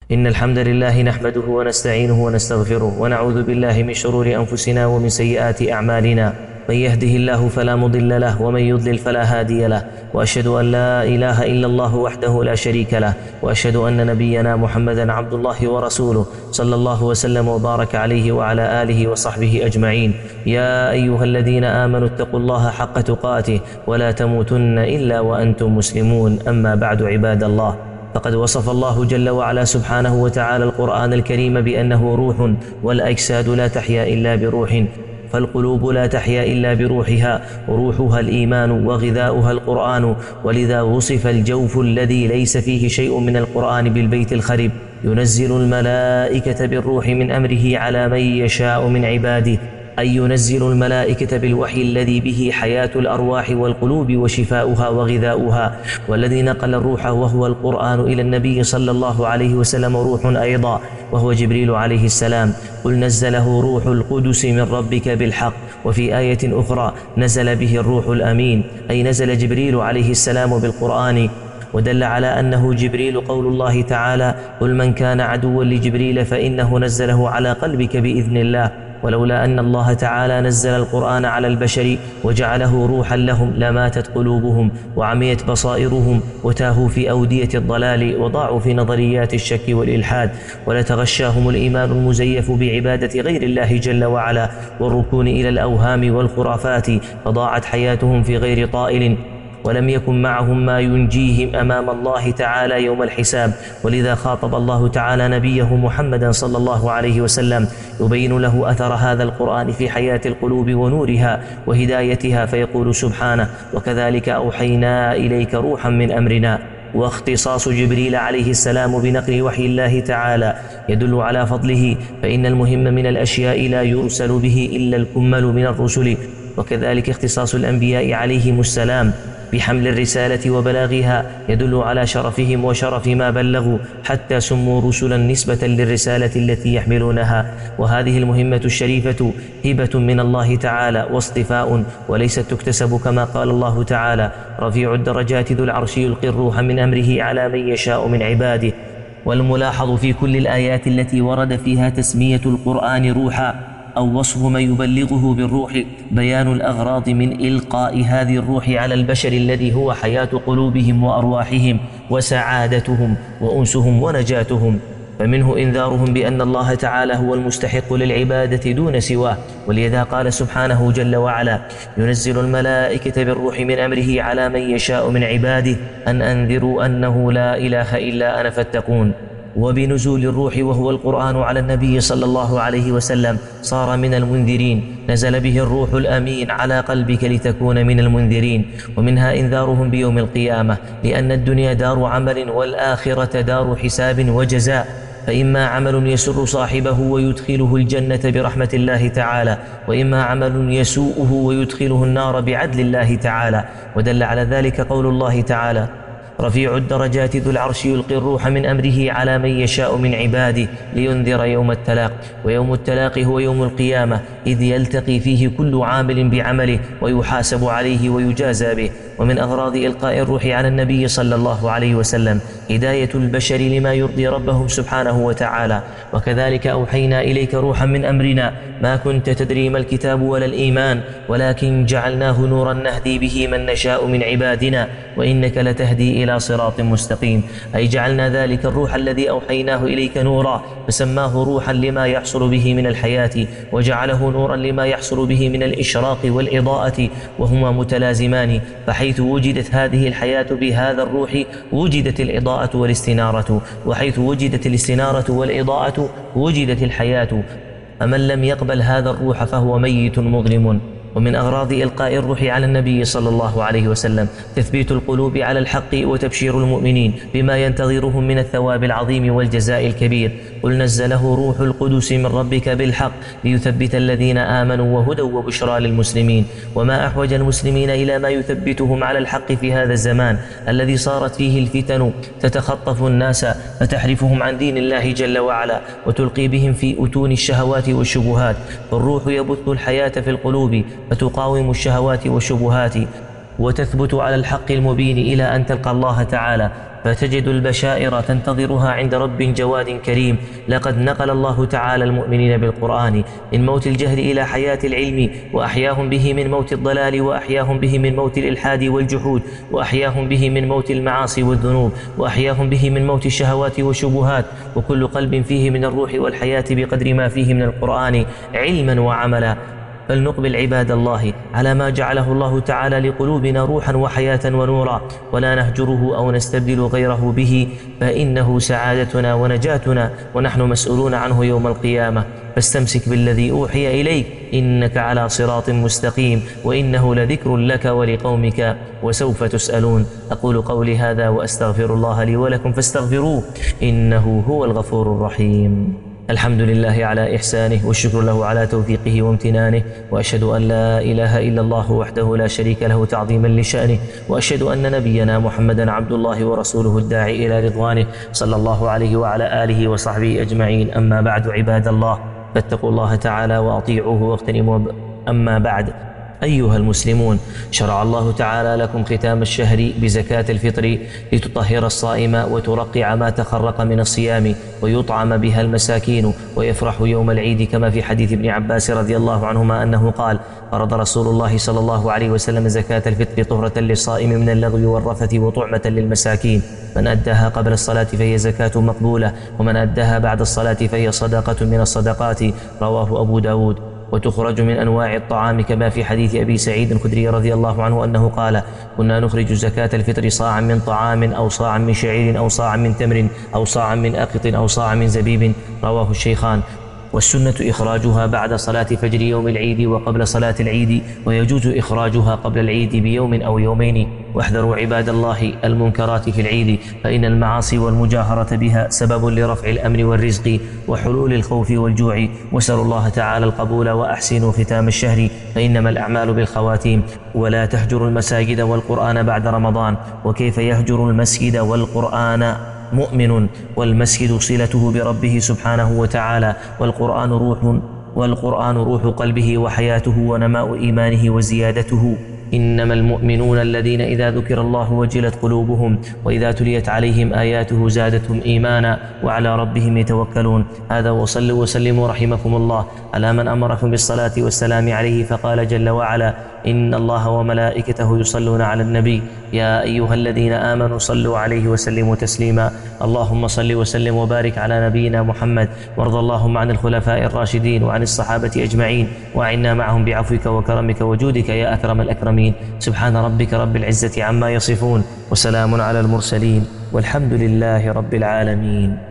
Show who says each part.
Speaker 1: إن الحمد لله نحمده ونستعينه ونستغفره ونعوذ بالله من شرور أنفسنا ومن سيئات أعمالنا. من يهده الله فلا مضل له ومن يضلل فلا هادي له، وأشهد أن لا إله إلا الله وحده لا شريك له، وأشهد أن نبينا محمدا عبد الله ورسوله صلى الله وسلم وبارك عليه وعلى آله وصحبه أجمعين. يا أيها الذين آمنوا اتقوا الله حق تقاته ولا تموتن إلا وأنتم مسلمون. أما بعد، عباد الله، فقد وصف الله جل وعلا سبحانه وتعالى القرآن الكريم بأنه روح، والأجساد لا تحيا إلا بروح، فالقلوب لا تحيا إلا بروحها، وروحها الإيمان وغذاؤها القرآن. ولذا وصف الجوف الذي ليس فيه شيء من القرآن بالبيت الخرب. ينزل الملائكة بالروح من أمره على من يشاء من عباده، أي ينزل الملائكة بالوحي الذي به حياة الأرواح والقلوب وشفاؤها وغذاؤها. والذي نقل الروح وهو القرآن إلى النبي صلى الله عليه وسلم روح أيضا، وهو جبريل عليه السلام. قل نزله روح القدس من ربك بالحق. وفي آية أخرى نزل به الروح الأمين، أي نزل جبريل عليه السلام بالقرآن. ودل على أنه جبريل قول الله تعالى: قل من كان عدوا لجبريل فإنه نزله على قلبك بإذن الله. ولولا أن الله تعالى نزل القرآن على البشر وجعله روحا لهم لماتت قلوبهم وعميت بصائرهم وتاهوا في أودية الضلال وضاعوا في نظريات الشك والإلحاد، ولتغشاهم الإيمان المزيف بعبادة غير الله جل وعلا والركون إلى الأوهام والخرافات، فضاعت حياتهم في غير طائل، ولم يكن معهم ما ينجيهم أمام الله تعالى يوم الحساب. ولذا خاطب الله تعالى نبيه محمدا صلى الله عليه وسلم يبين له أثر هذا القرآن في حياة القلوب ونورها وهدايتها، فيقول سبحانه: وكذلك أوحينا إليك روحا من أمرنا. واختصاص جبريل عليه السلام بنقل وحي الله تعالى يدل على فضله، فإن المهم من الأشياء لا يرسل به إلا الكمل من الرسل. وكذلك اختصاص الأنبياء عليهم السلام بحمل الرسالة وبلاغها يدل على شرفهم وشرف ما بلغوا، حتى سموا رسلا نسبة للرسالة التي يحملونها. وهذه المهمة الشريفة هبة من الله تعالى واصطفاء، وليست تكتسب، كما قال الله تعالى: رفيع الدرجات ذو العرش يلقي الروح من أمره على من يشاء من عباده. والملاحظ في كل الآيات التي ورد فيها تسمية القرآن روحا أو وصف من يبلغه بالروح بيان الأغراض من إلقاء هذه الروح على البشر الذي هو حياة قلوبهم وأرواحهم وسعادتهم وأنسهم ونجاتهم. فمنه إنذارهم بأن الله تعالى هو المستحق للعبادة دون سواه. ولذا قال سبحانه جل وعلا: ينزل الملائكة بالروح من أمره على من يشاء من عباده أن أنذروا أنه لا إله إلا أنا فاتقون. وبنزول الروح وهو القرآن على النبي صلى الله عليه وسلم صار من المنذرين، نزل به الروح الأمين على قلبك لتكون من المنذرين. ومنها إنذارهم بيوم القيامة، لأن الدنيا دار عمل والآخرة دار حساب وجزاء، فإما عمل يسر صاحبه ويدخله الجنة برحمة الله تعالى، وإما عمل يسوءه ويدخله النار بعدل الله تعالى. ودل على ذلك قول الله تعالى: رفيع الدرجات ذو العرش يلقي الروح من أمره على من يشاء من عباده لينذر يوم التلاق. ويوم التلاق هو يوم القيامة، إذ يلتقي فيه كل عامل بعمله ويحاسب عليه ويجازى به. ومن أغراض إلقاء الروح على النبي صلى الله عليه وسلم هداية البشر لما يرضي ربهم سبحانه وتعالى. وكذلك أوحينا إليك روحا من أمرنا ما كنت تدري ما الكتاب ولا الإيمان ولكن جعلناه نورا نهدي به من نشاء من عبادنا وإنك لتهدي إلى صراط مستقيم. أي جعلنا ذلك الروح الذي أوحيناه إليك نورا، فسماه روحا لما يحصل به من الحياة، وجعله نورا لما يحصل به من الإشراق والإضاءة، وهما متلازمان. فحيث وجدت هذه الحياة بهذا الروح وجدت الإضاءة والاستنارة، وحيث وجدت الاستنارة والإضاءة وجدت الحياة. فمن لم يقبل هذا الروح فهو ميت مظلم. ومن أغراض إلقاء الروح على النبي صلى الله عليه وسلم تثبيت القلوب على الحق وتبشير المؤمنين بما ينتظرهم من الثواب العظيم والجزاء الكبير. قل نزله روح القدس من ربك بالحق ليثبت الذين آمنوا وهدى وبشرى للمسلمين. وما أحوج المسلمين إلى ما يثبتهم على الحق في هذا الزمان الذي صارت فيه الفتن تتخطف الناس فتحرفهم عن دين الله جل وعلا وتلقي بهم في أتون الشهوات والشبهات. فالروح يبث الحياة في القلوب فتقاوم الشهوات والشبهات وتثبت على الحق المبين إلى أن تلقى الله تعالى. فتجد البشائر تنتظرها عند رب جواد كريم. لقد نقل الله تعالى المؤمنين بالقرآن من موت الجهل إلى حياة العلم، وأحياهم به من موت الضلال، وأحياهم به من موت الإلحاد والجحود، وأحياهم به من موت المعاصي والذنوب، وأحياهم به من موت الشهوات والشبهات. وكل قلب فيه من الروح والحياة بقدر ما فيه من القرآن علما وعملا. فلنقبل عباد الله على ما جعله الله تعالى لقلوبنا روحا وحياة ونورا، ولا نهجره أو نستبدل غيره به، فإنه سعادتنا ونجاتنا، ونحن مسؤولون عنه يوم القيامة. فاستمسك بالذي أوحي إليك إنك على صراط مستقيم، وإنه لذكر لك ولقومك وسوف تسألون. أقول قولي هذا وأستغفر الله لي ولكم فاستغفروه إنه هو الغفور الرحيم. الحمد لله على إحسانه، والشكر له على توفيقه وامتنانه، وأشهد أن لا إله إلا الله وحده لا شريك له تعظيما لشأنه، وأشهد أن نبينا محمدا عبد الله ورسوله الداعي إلى رضوانه، صلى الله عليه وعلى آله وصحبه أجمعين. أما بعد، عباد الله، فاتقوا الله تعالى وأطيعوه واغتنموا. أما بعد، أيها المسلمون، شرع الله تعالى لكم ختام الشهر بزكاة الفطر لتطهر الصائم وترقع ما تخرق من الصيام، ويطعم بها المساكين ويفرح يوم العيد، كما في حديث ابن عباس رضي الله عنهما أنه قال: فرض رسول الله صلى الله عليه وسلم زكاة الفطر طهرة للصائم من اللغو والرفث وطعمة للمساكين. من أداها قبل الصلاة فهي زكاة مقبولة، ومن أداها بعد الصلاة فهي صدقة من الصدقات. رواه أبو داود. وتخرج من أنواع الطعام، كما في حديث أبي سعيد الخدري رضي الله عنه أنه قال: كنا نخرج زكاة الفطر صاعا من طعام، أو صاعا من شعير، أو صاعا من تمر، أو صاعا من أقط، أو صاعا من زبيب. رواه الشيخان. والسنة إخراجها بعد صلاة فجر يوم العيد وقبل صلاة العيد، ويجوز إخراجها قبل العيد بيوم أو يومين. واحذروا عباد الله المنكرات في العيد، فإن المعاصي والمجاهرة بها سبب لرفع الأمن والرزق وحلول الخوف والجوع. واسألوا الله تعالى القبول، وأحسنوا ختام الشهر، فإنما الأعمال بالخواتيم. ولا تهجروا المساجد والقرآن بعد رمضان. وكيف يهجر المسجد والقرآن مؤمن، والمسجد صلته بربه سبحانه وتعالى، والقرآن روح قلبه وحياته ونماء إيمانه وزيادته. إنما المؤمنون الذين إذا ذكر الله وجلت قلوبهم، وإذا تليت عليهم آياته زادتهم إيمانا، وعلى ربهم يتوكلون. هذا، وصلوا وسلموا رحمكم الله على من أمركم بالصلاة والسلام عليه، فقال جل وعلا: إن الله وملائكته يصلون على النبي، يا أيها الذين آمنوا صلوا عليه وسلموا تسليما. اللهم صل وسلم وبارك على نبينا محمد، وارض اللهم عن الخلفاء الراشدين وعن الصحابة أجمعين، وأعنا معهم بعفوك وكرمك وجودك يا أكرم الأكرمين. سبحان ربك رب العزة عما يصفون، وسلام على المرسلين، والحمد لله رب العالمين.